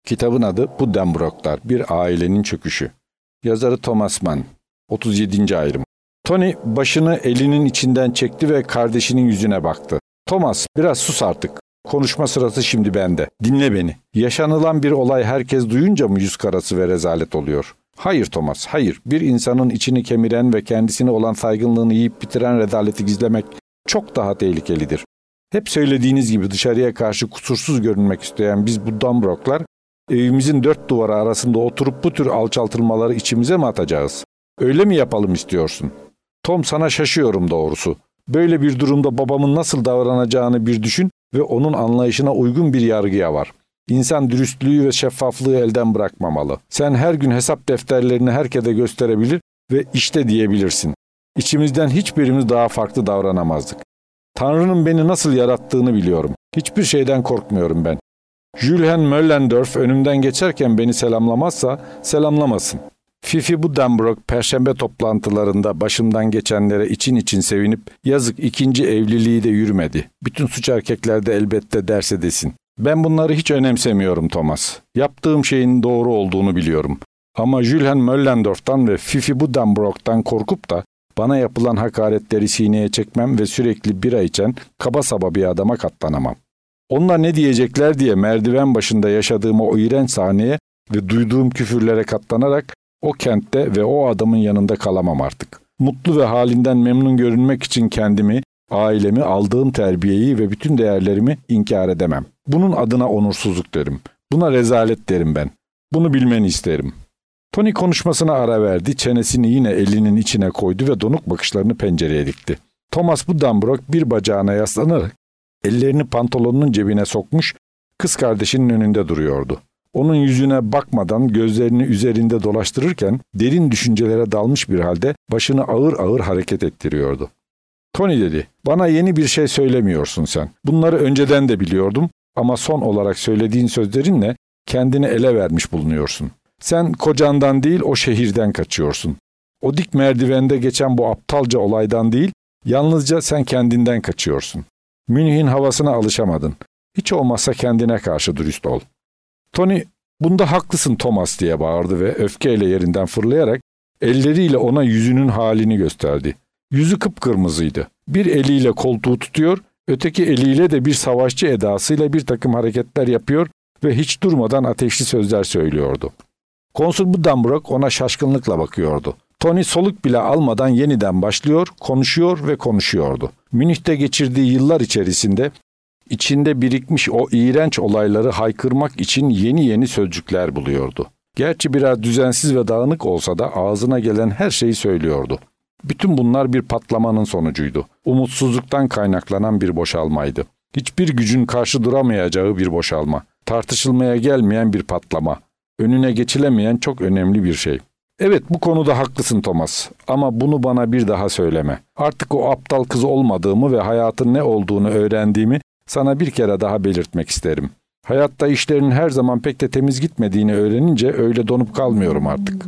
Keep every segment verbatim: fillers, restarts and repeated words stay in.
Kitabın adı Buddenbrooklar, Bir Ailenin Çöküşü. Yazarı Thomas Mann. otuz yedinci ayrım. Tony başını elinin içinden çekti ve kardeşinin yüzüne baktı. Thomas, biraz sus artık. Konuşma sırası şimdi bende. Dinle beni. Yaşanılan bir olay herkes duyunca mı yüz karası ve rezalet oluyor? Hayır Thomas, hayır. Bir insanın içini kemiren ve kendisine olan saygınlığını yiyip bitiren rezaleti gizlemek çok daha tehlikelidir. Hep söylediğiniz gibi dışarıya karşı kusursuz görünmek isteyen biz Buddenbrooklar, evimizin dört duvarı arasında oturup bu tür alçaltılmaları içimize mi atacağız? Öyle mi yapalım istiyorsun? Tom, sana şaşıyorum doğrusu. Böyle bir durumda babamın nasıl davranacağını bir düşün ve onun anlayışına uygun bir yargıya var. İnsan dürüstlüğü ve şeffaflığı elden bırakmamalı. Sen her gün hesap defterlerini herkese gösterebilir ve işte diyebilirsin. İçimizden hiçbirimiz daha farklı davranamazdık. Tanrı'nın beni nasıl yarattığını biliyorum. Hiçbir şeyden korkmuyorum ben. Jules Möllendorf önümden geçerken beni selamlamazsa selamlamasın. Fifi Buddenbrook perşembe toplantılarında başımdan geçenlere için için sevinip yazık ikinci evliliği de yürümedi. Bütün suç erkeklerde elbette derse desin. Ben bunları hiç önemsemiyorum Thomas. Yaptığım şeyin doğru olduğunu biliyorum. Ama Jules Möllendorf'tan ve Fifi Buddenbrook'tan korkup da bana yapılan hakaretleri sineye çekmem ve sürekli bira içen kaba saba bir adama katlanamam. Onlar ne diyecekler diye merdiven başında yaşadığım o iğrenç sahneye ve duyduğum küfürlere katlanarak o kentte ve o adamın yanında kalamam artık. Mutlu ve halinden memnun görünmek için kendimi, ailemi, aldığım terbiyeyi ve bütün değerlerimi inkar edemem. Bunun adına onursuzluk derim. Buna rezalet derim ben. Bunu bilmeni isterim. Tony konuşmasına ara verdi, çenesini yine elinin içine koydu ve donuk bakışlarını pencereye dikti. Thomas Buddenbrook bir bacağına yaslanarak ellerini pantolonunun cebine sokmuş, kız kardeşinin önünde duruyordu. Onun yüzüne bakmadan gözlerini üzerinde dolaştırırken derin düşüncelere dalmış bir halde başını ağır ağır hareket ettiriyordu. Tony dedi, bana yeni bir şey söylemiyorsun sen. Bunları önceden de biliyordum ama son olarak söylediğin sözlerinle kendini ele vermiş bulunuyorsun. Sen kocandan değil o şehirden kaçıyorsun. O dik merdivende geçen bu aptalca olaydan değil, yalnızca sen kendinden kaçıyorsun. Münih'in havasına alışamadın. Hiç olmazsa kendine karşı dürüst ol. Tony, bunda haklısın Thomas diye bağırdı ve öfkeyle yerinden fırlayarak elleriyle ona yüzünün halini gösterdi. Yüzü kıpkırmızıydı. Bir eliyle koltuğu tutuyor, öteki eliyle de bir savaşçı edasıyla bir takım hareketler yapıyor ve hiç durmadan ateşli sözler söylüyordu. Konsul Buddenbrook ona şaşkınlıkla bakıyordu. Tony soluk bile almadan yeniden başlıyor, konuşuyor ve konuşuyordu. Münih'te geçirdiği yıllar içerisinde içinde birikmiş o iğrenç olayları haykırmak için yeni yeni sözcükler buluyordu. Gerçi biraz düzensiz ve dağınık olsa da ağzına gelen her şeyi söylüyordu. Bütün bunlar bir patlamanın sonucuydu. Umutsuzluktan kaynaklanan bir boşalmaydı. Hiçbir gücün karşı duramayacağı bir boşalma. Tartışılmaya gelmeyen bir patlama. Önüne geçilemeyen çok önemli bir şey. Evet, bu konuda haklısın Thomas ama bunu bana bir daha söyleme. Artık o aptal kız olmadığımı ve hayatın ne olduğunu öğrendiğimi sana bir kere daha belirtmek isterim. Hayatta işlerin her zaman pek de temiz gitmediğini öğrenince öyle donup kalmıyorum artık.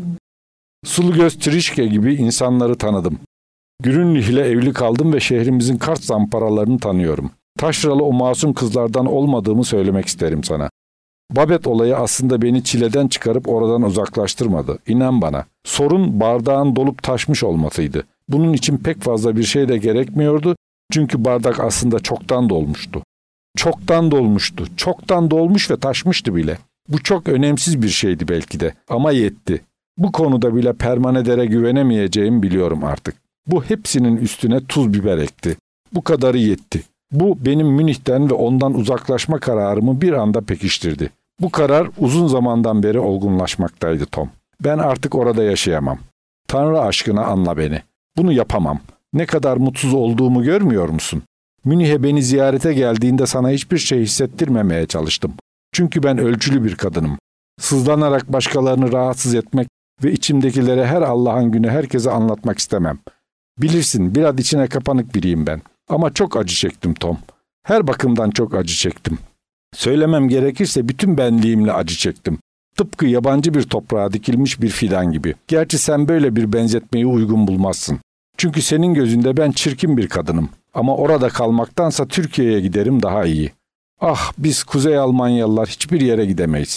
Sulugöz Trişke gibi insanları tanıdım. Grünlich ile evli kaldım ve şehrimizin kart zamparalarını tanıyorum. Taşralı o masum kızlardan olmadığımı söylemek isterim sana. Babet olayı aslında beni çileden çıkarıp oradan uzaklaştırmadı. İnan bana. Sorun bardağın dolup taşmış olmasıydı. Bunun için pek fazla bir şey de gerekmiyordu. Çünkü bardak aslında çoktan dolmuştu. Çoktan dolmuştu. Çoktan dolmuş ve taşmıştı bile. Bu çok önemsiz bir şeydi belki de. Ama yetti. Bu konuda bile Permaneder'e güvenemeyeceğimi biliyorum artık. Bu hepsinin üstüne tuz biber ekti. Bu kadarı yetti. Bu benim Münih'ten ve ondan uzaklaşma kararımı bir anda pekiştirdi. Bu karar uzun zamandan beri olgunlaşmaktaydı Tom. Ben artık orada yaşayamam. Tanrı aşkına anla beni. Bunu yapamam. Ne kadar mutsuz olduğumu görmüyor musun? Münih'e beni ziyarete geldiğinde sana hiçbir şey hissettirmemeye çalıştım. Çünkü ben ölçülü bir kadınım. Sızlanarak başkalarını rahatsız etmek ve içimdekilere her Allah'ın günü herkese anlatmak istemem. Bilirsin, biraz içine kapanık biriyim ben. Ama çok acı çektim Tom. Her bakımdan çok acı çektim. Söylemem gerekirse bütün benliğimle acı çektim. Tıpkı yabancı bir toprağa dikilmiş bir fidan gibi. Gerçi sen böyle bir benzetmeyi uygun bulmazsın. Çünkü senin gözünde ben çirkin bir kadınım. Ama orada kalmaktansa Türkiye'ye giderim daha iyi. Ah, biz Kuzey Almanyalılar hiçbir yere gidemeyiz.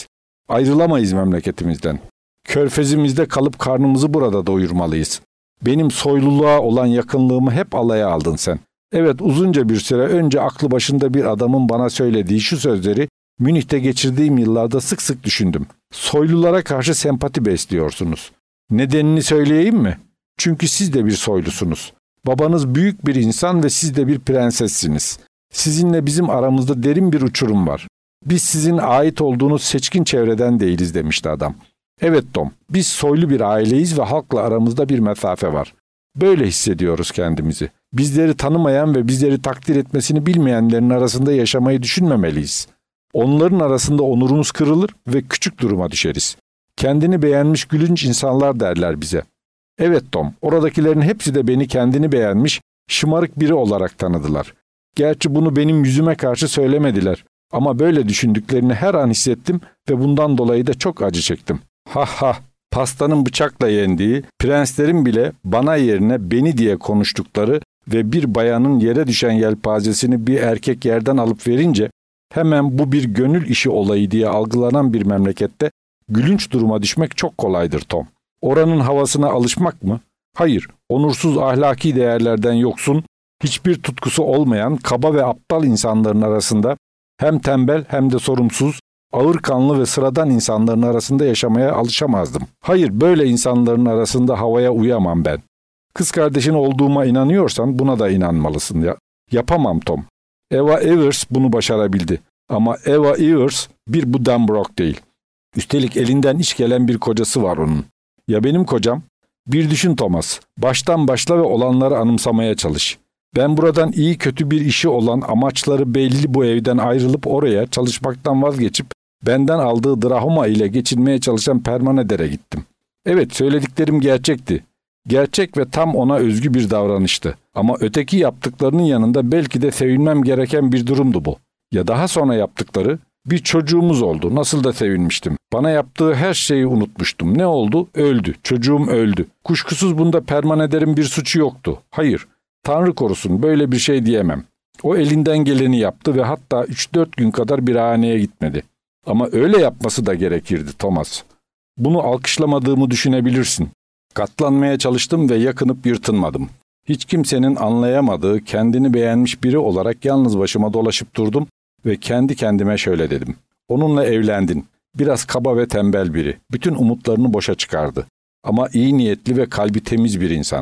Ayrılamayız memleketimizden. Körfezimizde kalıp karnımızı burada doyurmalıyız. Benim soyluluğa olan yakınlığımı hep alaya aldın sen. Evet, uzunca bir süre önce aklı başında bir adamın bana söylediği şu sözleri Münih'te geçirdiğim yıllarda sık sık düşündüm. Soylulara karşı sempati besliyorsunuz. Nedenini söyleyeyim mi? Çünkü siz de bir soylusunuz. Babanız büyük bir insan ve siz de bir prensessiniz. Sizinle bizim aramızda derin bir uçurum var. Biz sizin ait olduğunuz seçkin çevreden değiliz demişti adam. Evet Tom, biz soylu bir aileyiz ve halkla aramızda bir mesafe var. Böyle hissediyoruz kendimizi. Bizleri tanımayan ve bizleri takdir etmesini bilmeyenlerin arasında yaşamayı düşünmemeliyiz. Onların arasında onurumuz kırılır ve küçük duruma düşeriz. Kendini beğenmiş gülünç insanlar derler bize. Evet Tom, oradakilerin hepsi de beni kendini beğenmiş, şımarık biri olarak tanıdılar. Gerçi bunu benim yüzüme karşı söylemediler. Ama böyle düşündüklerini her an hissettim ve bundan dolayı da çok acı çektim. Ha ha, pastanın bıçakla yendiği, prenslerin bile bana yerine beni diye konuştukları ve bir bayanın yere düşen yelpazesini bir erkek yerden alıp verince hemen bu bir gönül işi olayı diye algılanan bir memlekette gülünç duruma düşmek çok kolaydır Tom. Oranın havasına alışmak mı? Hayır, onursuz ahlaki değerlerden yoksun, hiçbir tutkusu olmayan kaba ve aptal insanların arasında hem tembel hem de sorumsuz, ağırkanlı ve sıradan insanların arasında yaşamaya alışamazdım. Hayır, böyle insanların arasında havaya uyamam ben. Kız kardeşin olduğuma inanıyorsan buna da inanmalısın ya. Yapamam Tom. Eva Evers bunu başarabildi. Ama Eva Evers bir Buddenbrook değil. Üstelik elinden iş gelen bir kocası var onun. Ya benim kocam? Bir düşün Thomas. Baştan başla ve olanları anımsamaya çalış. Ben buradan iyi kötü bir işi olan, amaçları belli bu evden ayrılıp oraya çalışmaktan vazgeçip benden aldığı drahma ile geçinmeye çalışan Permaneder'e gittim. Evet, söylediklerim gerçekti. Gerçek ve tam ona özgü bir davranıştı. Ama öteki yaptıklarının yanında belki de sevinmem gereken bir durumdu bu. Ya daha sonra yaptıkları? Bir çocuğumuz oldu. Nasıl da sevinmiştim. Bana yaptığı her şeyi unutmuştum. Ne oldu? Öldü. Çocuğum öldü. Kuşkusuz bunda Permaneder'in bir suçu yoktu. Hayır. Tanrı korusun, böyle bir şey diyemem. O elinden geleni yaptı ve hatta üç dört gün kadar bir haneye gitmedi. Ama öyle yapması da gerekirdi Thomas. Bunu alkışlamadığımı düşünebilirsin. Katlanmaya çalıştım ve yakınıp yırtınmadım. Hiç kimsenin anlayamadığı, kendini beğenmiş biri olarak yalnız başıma dolaşıp durdum ve kendi kendime şöyle dedim. Onunla evlendin. Biraz kaba ve tembel biri. Bütün umutlarını boşa çıkardı. Ama iyi niyetli ve kalbi temiz bir insan.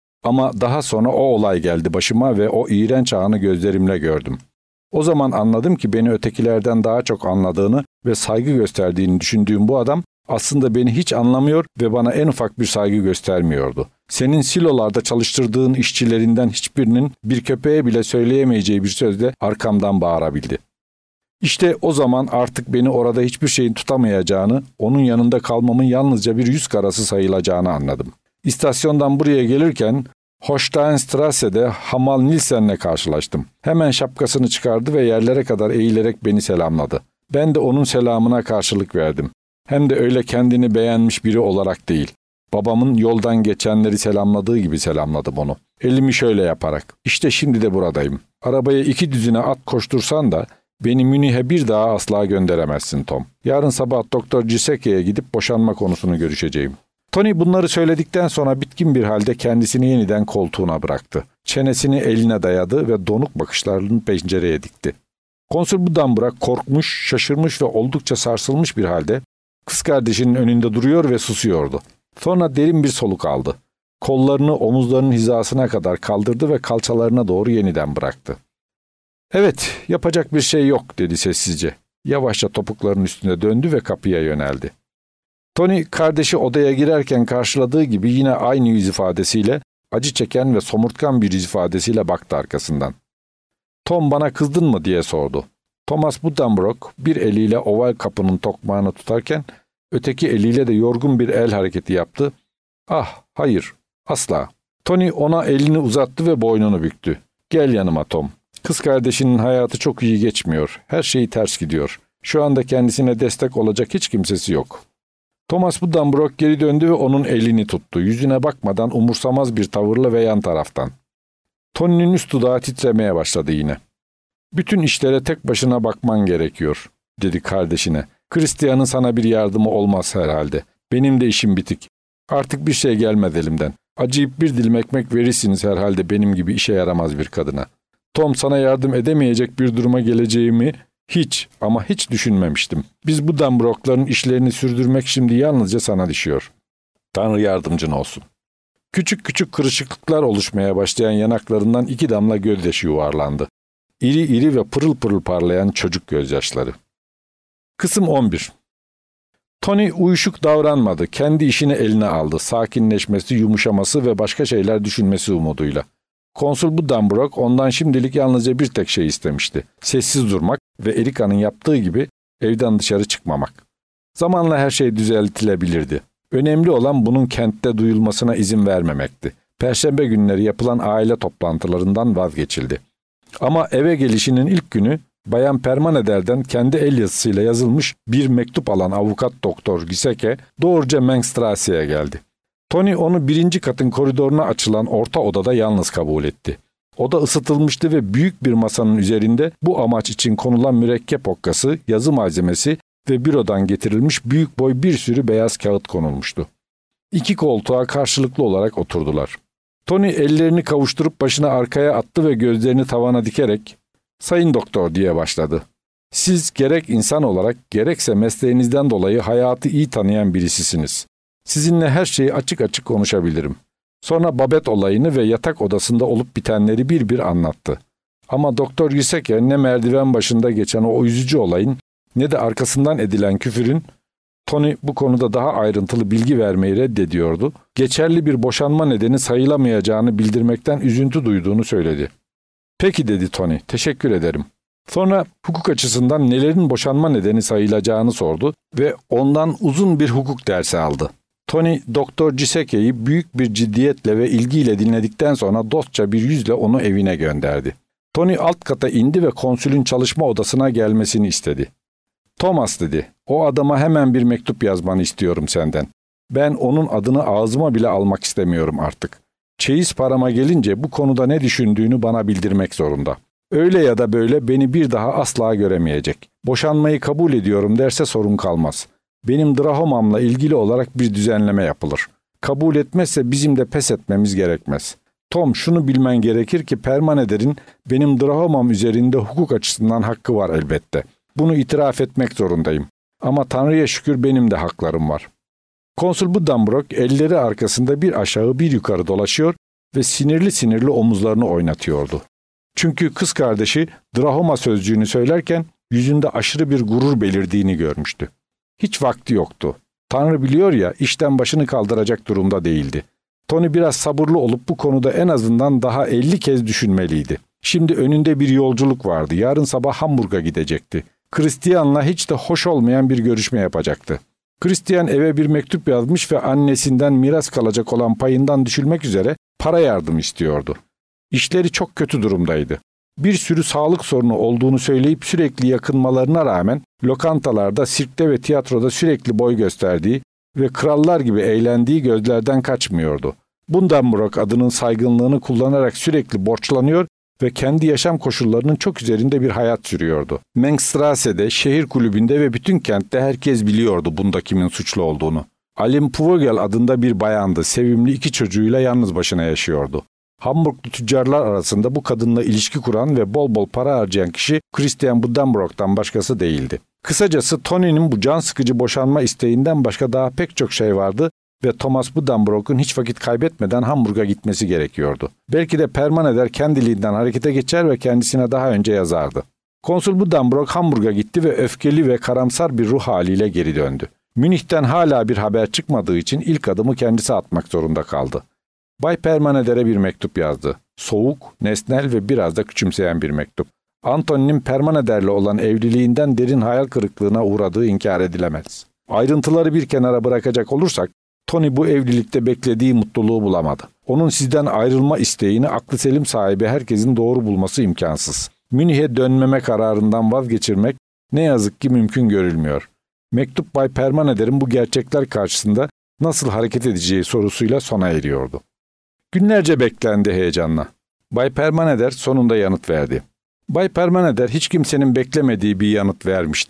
Ama daha sonra o olay geldi başıma ve o iğrenç anı gözlerimle gördüm. O zaman anladım ki beni ötekilerden daha çok anladığını ve saygı gösterdiğini düşündüğüm bu adam aslında beni hiç anlamıyor ve bana en ufak bir saygı göstermiyordu. Senin silolarda çalıştırdığın işçilerinden hiçbirinin bir köpeğe bile söyleyemeyeceği bir sözle arkamdan bağırabildi. İşte o zaman artık beni orada hiçbir şeyin tutamayacağını, onun yanında kalmamın yalnızca bir yüz karası sayılacağını anladım. İstasyondan buraya gelirken Holsteinstrasse'de Hamal Nilsen'le karşılaştım. Hemen şapkasını çıkardı ve yerlere kadar eğilerek beni selamladı. Ben de onun selamına karşılık verdim. Hem de öyle kendini beğenmiş biri olarak değil. Babamın yoldan geçenleri selamladığı gibi selamladım onu. Elimi şöyle yaparak. İşte şimdi de buradayım. Arabaya iki düzine at koştursan da beni Münih'e bir daha asla gönderemezsin Tom. Yarın sabah Doktor Giusepp'e gidip boşanma konusunu görüşeceğim. Tony bunları söyledikten sonra bitkin bir halde kendisini yeniden koltuğuna bıraktı. Çenesini eline dayadı ve donuk bakışlarını pencereye dikti. Konsül Buddenbrook korkmuş, şaşırmış ve oldukça sarsılmış bir halde kız kardeşinin önünde duruyor ve susuyordu. Sonra derin bir soluk aldı. Kollarını omuzlarının hizasına kadar kaldırdı ve kalçalarına doğru yeniden bıraktı. "Evet, yapacak bir şey yok," dedi sessizce. Yavaşça topuklarının üstüne döndü ve kapıya yöneldi. Tony kardeşi odaya girerken karşıladığı gibi yine aynı yüz ifadesiyle, acı çeken ve somurtkan bir yüz ifadesiyle baktı arkasından. "Tom, bana kızdın mı?" diye sordu. Thomas Buddenbrook bir eliyle oval kapının tokmağını tutarken öteki eliyle de yorgun bir el hareketi yaptı. "Ah, hayır, asla." Tony ona elini uzattı ve boynunu büktü. "Gel yanıma Tom. Kız kardeşinin hayatı çok iyi geçmiyor. Her şeyi ters gidiyor. Şu anda kendisine destek olacak hiç kimsesi yok." Thomas Buddenbrook geri döndü ve onun elini tuttu. Yüzüne bakmadan umursamaz bir tavırla ve yan taraftan. Tony'nin üst dudağı titremeye başladı yine. "Bütün işlere tek başına bakman gerekiyor," dedi kardeşine Christian'ın sana bir yardımı olmaz herhalde. Benim de işim bitik. Artık bir şey gelmez elimden. Acıyıp bir dilim ekmek verirsiniz herhalde benim gibi işe yaramaz bir kadına. Tom, sana yardım edemeyecek bir duruma geleceğimi hiç ama hiç düşünmemiştim. Biz bu Danbrook'ların işlerini sürdürmek şimdi yalnızca sana düşüyor. Tanrı yardımcın olsun. Küçük küçük kırışıklıklar oluşmaya başlayan yanaklarından iki damla gözyaşı yuvarlandı. İri iri ve pırıl pırıl parlayan çocuk gözyaşları. Kısım on bir. Tony uyuşuk davranmadı. Kendi işini eline aldı. Sakinleşmesi, yumuşaması ve başka şeyler düşünmesi umuduyla. Konsul Buddenbrook ondan şimdilik yalnızca bir tek şey istemişti. Sessiz durmak ve Erika'nın yaptığı gibi evden dışarı çıkmamak. Zamanla her şey düzeltilebilirdi. Önemli olan bunun kentte duyulmasına izin vermemekti. Perşembe günleri yapılan aile toplantılarından vazgeçildi. Ama eve gelişinin ilk günü Bayan Permaneder'den kendi el yazısıyla yazılmış bir mektup alan avukat doktor Giseke doğruca Mengstrasse'ye geldi. Tony onu birinci katın koridoruna açılan orta odada yalnız kabul etti. Oda ısıtılmıştı ve büyük bir masanın üzerinde bu amaç için konulan mürekkep okkası, yazı malzemesi ve bürodan getirilmiş büyük boy bir sürü beyaz kağıt konulmuştu. İki koltuğa karşılıklı olarak oturdular. Tony ellerini kavuşturup başını arkaya attı ve gözlerini tavana dikerek "Sayın Doktor" diye başladı. "Siz gerek insan olarak gerekse mesleğinizden dolayı hayatı iyi tanıyan birisisiniz. Sizinle her şeyi açık açık konuşabilirim." Sonra Babette olayını ve yatak odasında olup bitenleri bir bir anlattı. Ama Doktor Giseke ne merdiven başında geçen o üzücü olayın ne de arkasından edilen küfürün, Tony bu konuda daha ayrıntılı bilgi vermeyi reddediyordu, geçerli bir boşanma nedeni sayılamayacağını bildirmekten üzüntü duyduğunu söyledi. "Peki" dedi Tony, "teşekkür ederim." Sonra hukuk açısından nelerin boşanma nedeni sayılacağını sordu ve ondan uzun bir hukuk dersi aldı. Tony, Doktor Giseke'yi büyük bir ciddiyetle ve ilgiyle dinledikten sonra dostça bir yüzle onu evine gönderdi. Tony alt kata indi ve konsülün çalışma odasına gelmesini istedi. "Thomas" dedi, "o adama hemen bir mektup yazmanı istiyorum senden. Ben onun adını ağzıma bile almak istemiyorum artık. Çeyiz parama gelince bu konuda ne düşündüğünü bana bildirmek zorunda. Öyle ya da böyle beni bir daha asla göremeyecek. Boşanmayı kabul ediyorum derse sorun kalmaz. Benim Drahomam'la ilgili olarak bir düzenleme yapılır. Kabul etmezse bizim de pes etmemiz gerekmez. Tom, şunu bilmen gerekir ki Permaneder'in benim Drahomam üzerinde hukuk açısından hakkı var elbette. Bunu itiraf etmek zorundayım. Ama Tanrı'ya şükür benim de haklarım var." Konsul Buddenbrook elleri arkasında bir aşağı bir yukarı dolaşıyor ve sinirli sinirli omuzlarını oynatıyordu. Çünkü kız kardeşi Drahoma sözcüğünü söylerken yüzünde aşırı bir gurur belirdiğini görmüştü. Hiç vakti yoktu. Tanrı biliyor ya, işten başını kaldıracak durumda değildi. Tony biraz sabırlı olup bu konuda en azından daha elli kez düşünmeliydi. Şimdi önünde bir yolculuk vardı. Yarın sabah Hamburg'a gidecekti. Christian'la hiç de hoş olmayan bir görüşme yapacaktı. Christian eve bir mektup yazmış ve annesinden miras kalacak olan payından düşülmek üzere para yardım istiyordu. İşleri çok kötü durumdaydı. Bir sürü sağlık sorunu olduğunu söyleyip sürekli yakınmalarına rağmen lokantalarda, sirkte ve tiyatroda sürekli boy gösterdiği ve krallar gibi eğlendiği gözlerden kaçmıyordu. Buddenbrook adının saygınlığını kullanarak sürekli borçlanıyor ve kendi yaşam koşullarının çok üzerinde bir hayat sürüyordu. Mengstrasse'de, şehir kulübünde ve bütün kentte herkes biliyordu bunda kimin suçlu olduğunu. Alim Puvogel adında bir bayandı, sevimli iki çocuğuyla yalnız başına yaşıyordu. Hamburglu tüccarlar arasında bu kadınla ilişki kuran ve bol bol para harcayan kişi Christian Buddenbrook'tan başkası değildi. Kısacası Tony'nin bu can sıkıcı boşanma isteğinden başka daha pek çok şey vardı ve Thomas Buddenbrook'un hiç vakit kaybetmeden Hamburg'a gitmesi gerekiyordu. Belki de Permaneder kendiliğinden harekete geçer ve kendisine daha önce yazardı. Konsul Buddenbrook Hamburg'a gitti ve öfkeli ve karamsar bir ruh haliyle geri döndü. Münih'ten hala bir haber çıkmadığı için ilk adımı kendisi atmak zorunda kaldı. Bay Permaneder'e bir mektup yazdı. Soğuk, nesnel ve biraz da küçümseyen bir mektup. Antony'nin Permaneder'le olan evliliğinden derin hayal kırıklığına uğradığı inkar edilemez. Ayrıntıları bir kenara bırakacak olursak, Tony bu evlilikte beklediği mutluluğu bulamadı. Onun sizden ayrılma isteğini aklı selim sahibi herkesin doğru bulması imkansız. Münih'e dönmeme kararından vazgeçirmek ne yazık ki mümkün görülmüyor. Mektup Bay Permaneder'in bu gerçekler karşısında nasıl hareket edeceği sorusuyla sona eriyordu. Günlerce beklendi heyecanla. Bay Permaneder sonunda yanıt verdi. Bay Permaneder hiç kimsenin beklemediği bir yanıt vermişti.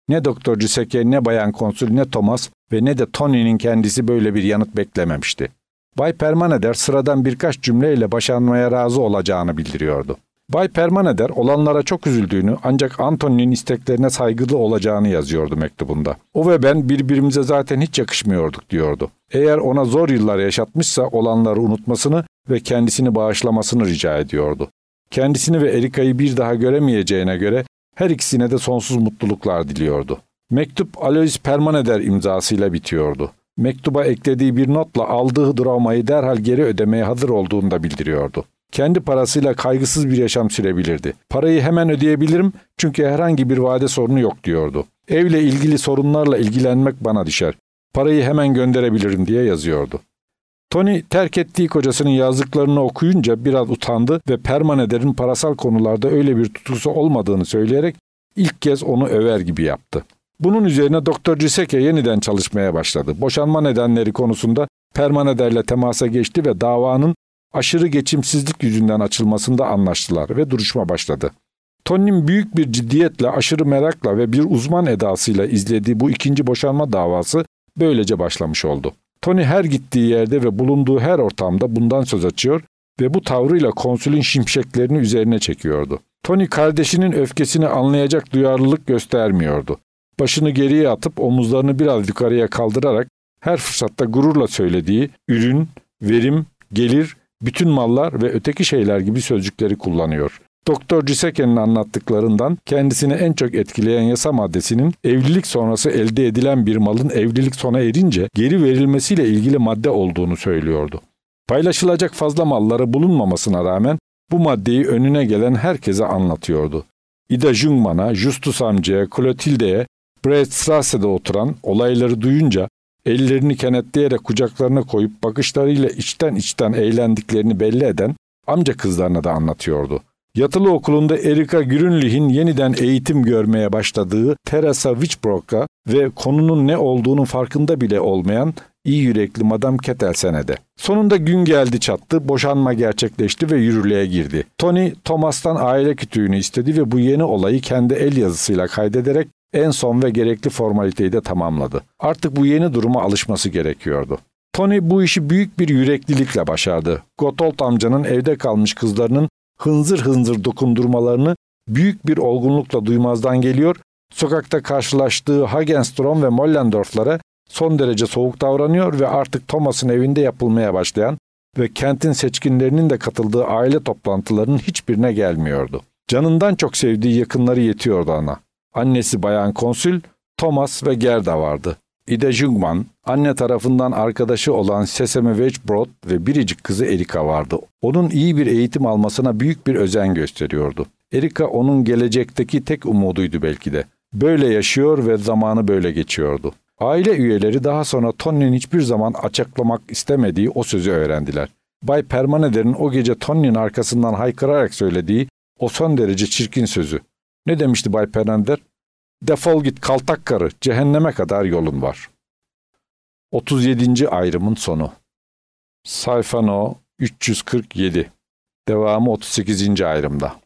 Ne Doktor Giuseppe, ne Bayan Konsül, ne Thomas ve ne de Tony'nin kendisi böyle bir yanıt beklememişti. Bay Permaneder sıradan birkaç cümleyle boşanmaya razı olacağını bildiriyordu. Bay Permaneder olanlara çok üzüldüğünü ancak Anthony'nin isteklerine saygılı olacağını yazıyordu mektubunda. O ve ben birbirimize zaten hiç yakışmıyorduk diyordu. Eğer ona zor yıllar yaşatmışsa olanları unutmasını ve kendisini bağışlamasını rica ediyordu. Kendisini ve Erika'yı bir daha göremeyeceğine göre her ikisine de sonsuz mutluluklar diliyordu. Mektup Alois Permaneder imzasıyla bitiyordu. Mektuba eklediği bir notla aldığı travmayı derhal geri ödemeye hazır olduğunu da bildiriyordu. Kendi parasıyla kaygısız bir yaşam sürebilirdi. Parayı hemen ödeyebilirim çünkü herhangi bir vade sorunu yok diyordu. Evle ilgili sorunlarla ilgilenmek bana düşer. Parayı hemen gönderebilirim diye yazıyordu. Tony terk ettiği kocasının yazdıklarını okuyunca biraz utandı ve Permaneder'in parasal konularda öyle bir tutkusu olmadığını söyleyerek ilk kez onu över gibi yaptı. Bunun üzerine Doktor Giuseppe yeniden çalışmaya başladı. Boşanma nedenleri konusunda Permaneder'le temasa geçti ve davanın aşırı geçimsizlik yüzünden açılmasında anlaştılar ve duruşma başladı. Tony'nin büyük bir ciddiyetle, aşırı merakla ve bir uzman edasıyla izlediği bu ikinci boşanma davası böylece başlamış oldu. Tony her gittiği yerde ve bulunduğu her ortamda bundan söz açıyor ve bu tavrıyla konsülün şimşeklerini üzerine çekiyordu. Tony kardeşinin öfkesini anlayacak duyarlılık göstermiyordu. Başını geriye atıp omuzlarını biraz yukarıya kaldırarak her fırsatta gururla söylediği ürün, verim, gelir, bütün mallar ve öteki şeyler gibi sözcükleri kullanıyor. Doktor Giuseppe'nin anlattıklarından kendisini en çok etkileyen yasa maddesinin evlilik sonrası elde edilen bir malın evlilik sona erince geri verilmesiyle ilgili madde olduğunu söylüyordu. Paylaşılacak fazla malları bulunmamasına rağmen bu maddeyi önüne gelen herkese anlatıyordu. Ida Jungmann'a, Justus amcaya, Clotilde'ye, Breitstrasse'de oturan olayları duyunca ellerini kenetleyerek kucaklarına koyup bakışlarıyla içten içten eğlendiklerini belli eden amca kızlarına da anlatıyordu. Yatılı okulunda Erika Grünlich'in yeniden eğitim görmeye başladığı Teresa Witchbrock'a ve konunun ne olduğunun farkında bile olmayan iyi yürekli Madame Kettelsen'e de. Sonunda gün geldi çattı, boşanma gerçekleşti ve yürürlüğe girdi. Tony, Thomas'tan aile kütüğünü istedi ve bu yeni olayı kendi el yazısıyla kaydederek en son ve gerekli formaliteyi de tamamladı. Artık bu yeni duruma alışması gerekiyordu. Tony bu işi büyük bir yüreklilikle başardı. Gotthold amcanın evde kalmış kızlarının hınzır hınzır dokundurmalarını büyük bir olgunlukla duymazdan geliyor, sokakta karşılaştığı Hagenstrom ve Mollendorf'lara son derece soğuk davranıyor ve artık Thomas'ın evinde yapılmaya başlayan ve kentin seçkinlerinin de katıldığı aile toplantılarının hiçbirine gelmiyordu. Canından çok sevdiği yakınları yetiyordu ona. Annesi Bayan Konsül, Thomas ve Gerda vardı. Ida Jungmann, anne tarafından arkadaşı olan Sesame Wedgbrod ve biricik kızı Erika vardı. Onun iyi bir eğitim almasına büyük bir özen gösteriyordu. Erika onun gelecekteki tek umuduydu belki de. Böyle yaşıyor ve zamanı böyle geçiyordu. Aile üyeleri daha sonra Tony'nin hiçbir zaman açıklamak istemediği o sözü öğrendiler. Bay Permaneder'in o gece Tony'nin arkasından haykırarak söylediği o son derece çirkin sözü. Ne demişti Bay Permaneder? Defol git kaltak karı, cehenneme kadar yolun var. otuz yedinci ayrımın sonu. Sayfa no üç yüz kırk yedi. Devamı otuz sekizinci ayrımda.